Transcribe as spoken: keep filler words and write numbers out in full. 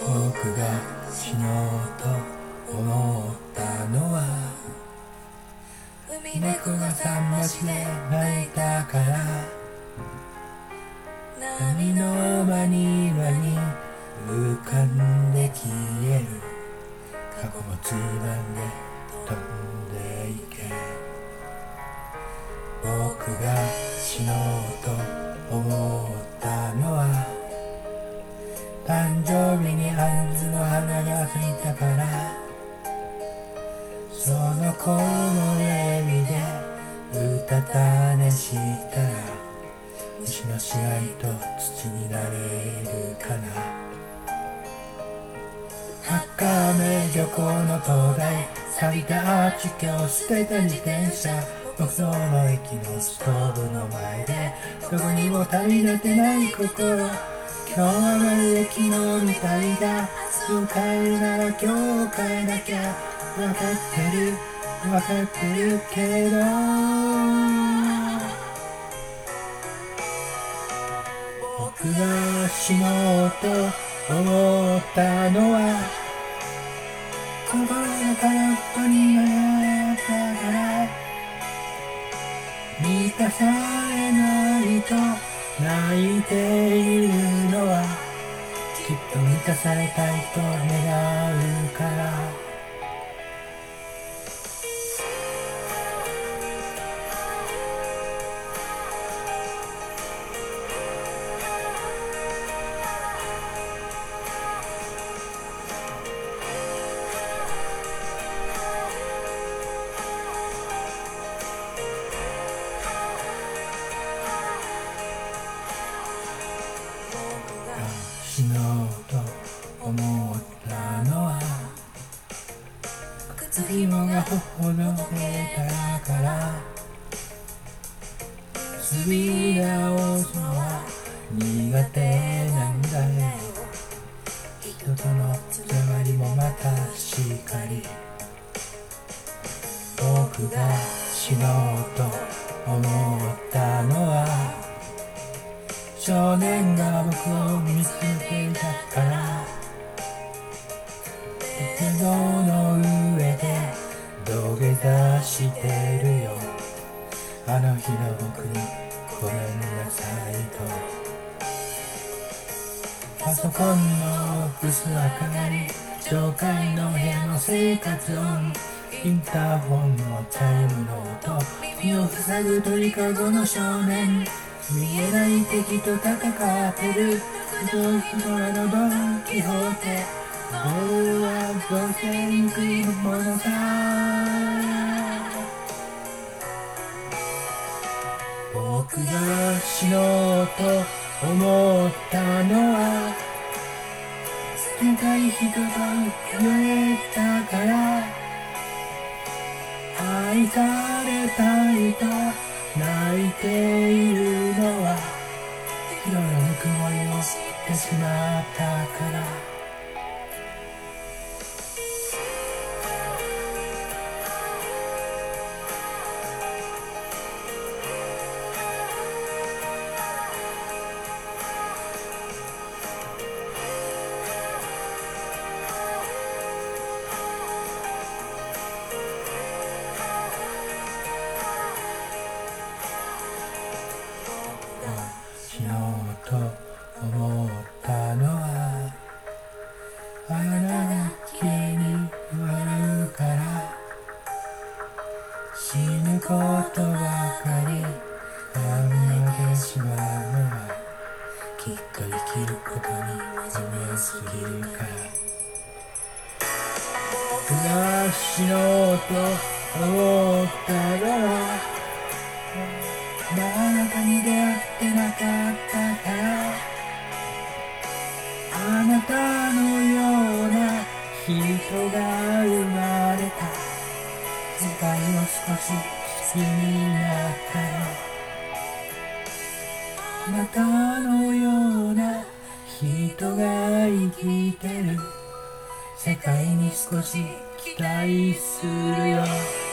僕が死のうと思ったのは海猫が桟橋で泣いたから。波のマニラに浮かんで消える過去もついばんで飛んでいけ。僕が死のうと思ったのは誕生日に杏の花が咲いたから。その子の笑みでうたた寝したら虫の死骸と土になれるかな。八亀漁港の灯台、錆びたアーチ橋、捨てた自転車、木造の駅のストーブの前でどこにも旅立てない心。今日はまるで昨日みたいだ。明日帰るなら今日帰らなきゃ。分かってる分かってるけど僕が死のうと思ったのは心が空っぽになったから。満たされないと泣いているのはきっと満たされたいと願うから。死のうと思ったのは靴紐が頬の出たから。滑り直すのは苦手なんだよ。人とのつわりもまたしかり。僕が死のうと思ったのは少年が僕を見つめていたから。鉄道の上で土下座してるよ。あの日の僕にごめんなさいと。パソコンの薄明かり、教会の部屋の生活音、インターホンのチャイムの音、身を塞ぐ鳥かごの少年、見えない敵と戦ってる人々のドンキホーテ。僕はどうせ憎いものさ。僕が死のうと思ったのは冷たい人と言えたから。愛されたいと泣いているのは色のぬくもりを知ってしまったから。死のうと思ったのはあながきに笑うから。死ぬことばかり考えてしまうのはきっと生きることに真面目すぎるから。僕が死のうと思ったのはまだあなたに出会ってなかったから。あなたのような人が生まれた世界を少し好きになったよ。あなたのような人が生きてる世界に少し期待するよ。